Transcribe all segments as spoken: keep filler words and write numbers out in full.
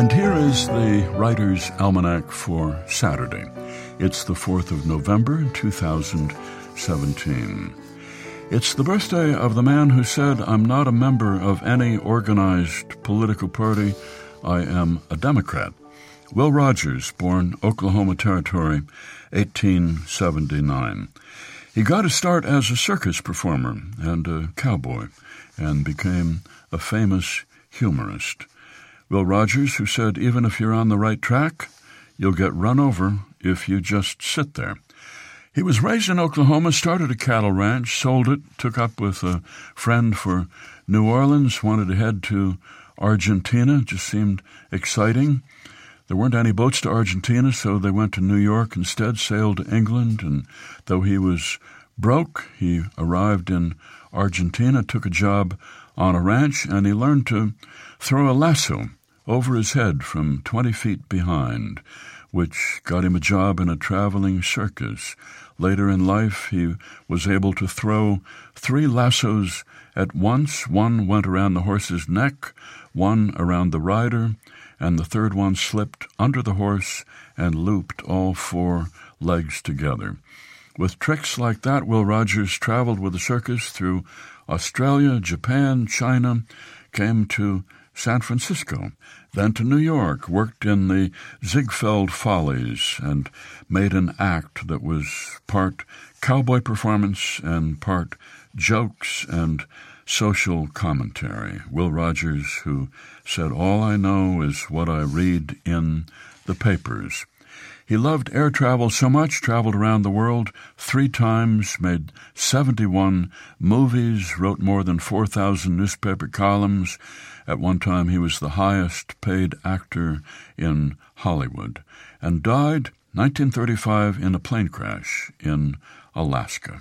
And here is the Writer's Almanac for Saturday. It's the fourth of November, two thousand seventeen. It's the birthday of the man who said, "I'm not a member of any organized political party. I am a Democrat." Will Rogers, born Oklahoma Territory, eighteen seventy-nine. He got his start as a circus performer and a cowboy and became a famous humorist. Will Rogers, who said, "Even if you're on the right track, you'll get run over if you just sit there." He was raised in Oklahoma, started a cattle ranch, sold it, took up with a friend for New Orleans, wanted to head to Argentina, just seemed exciting. There weren't any boats to Argentina, so they went to New York instead, sailed to England, and though he was broke, he arrived in Argentina, took a job on a ranch, and he learned to throw a lasso over his head from twenty feet behind, which got him a job in a traveling circus. Later in life, he was able to throw three lassos at once. One went around the horse's neck, one around the rider, and the third one slipped under the horse and looped all four legs together. With tricks like that, Will Rogers traveled with the circus through Australia, Japan, China, came to San Francisco, then to New York, worked in the Ziegfeld Follies, and made an act that was part cowboy performance and part jokes and social commentary. Will Rogers, who said, "All I know is what I read in the papers." He loved air travel so much, traveled around the world three times, made seventy-one movies, wrote more than four thousand newspaper columns. At one time, he was the highest-paid actor in Hollywood, and died nineteen thirty-five in a plane crash in Alaska.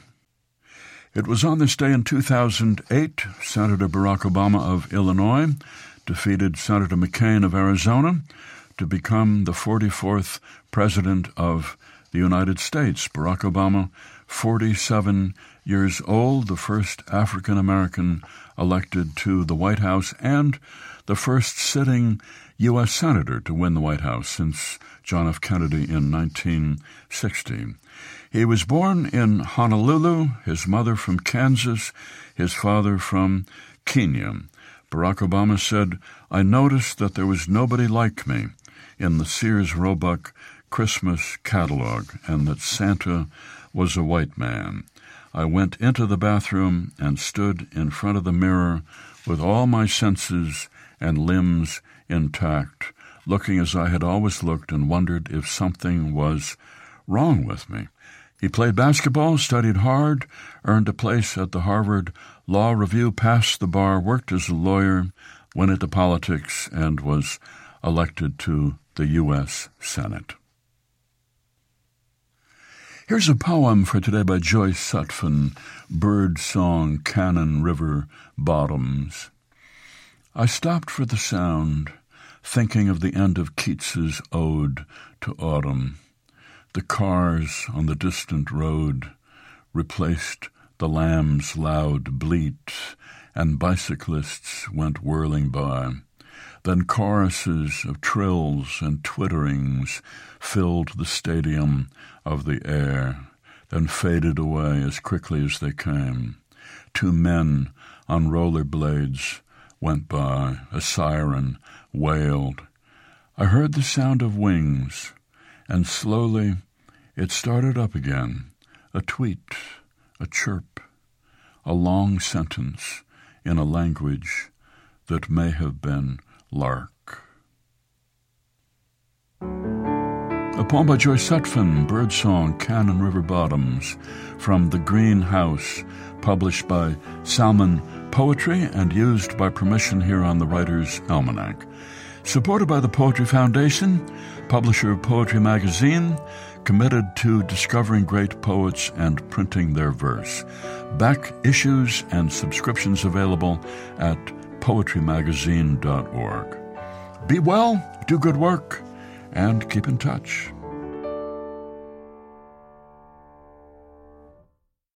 It was on this day in two thousand eight, Senator Barack Obama of Illinois defeated Senator McCain of Arizona to become the forty-fourth President of the United States. Barack Obama, forty-seven years old, the first African-American elected to the White House and the first sitting U S Senator to win the White House since John F. Kennedy in nineteen sixty. He was born in Honolulu, his mother from Kansas, his father from Kenya. Barack Obama said, "I noticed that there was nobody like me in the Sears Roebuck Christmas catalog, and that Santa was a white man. I went into the bathroom and stood in front of the mirror with all my senses and limbs intact, looking as I had always looked, and wondered if something was wrong with me." He played basketball, studied hard, earned a place at the Harvard Law Review, passed the bar, worked as a lawyer, went into politics, and was elected to the U S Senate. Here's a poem for today by Joyce Sutphin, Bird Song, Cannon River Bottoms. I stopped for the sound, thinking of the end of Keats's Ode to Autumn. The cars on the distant road replaced the lamb's loud bleat, and bicyclists went whirling by. Then choruses of trills and twitterings filled the stadium of the air, then faded away as quickly as they came. Two men on roller blades went by. A siren wailed. I heard the sound of wings, and slowly it started up again, a tweet, a chirp, a long sentence in a language that may have been lark. A poem by Joyce Sutphin, Birdsong, Cannon River Bottoms, from The Green House, published by Salmon Poetry and used by permission here on the Writer's Almanac. Supported by the Poetry Foundation, publisher of Poetry Magazine, committed to discovering great poets and printing their verse. Back issues and subscriptions available at poetry magazine dot org. Be well, do good work, and keep in touch.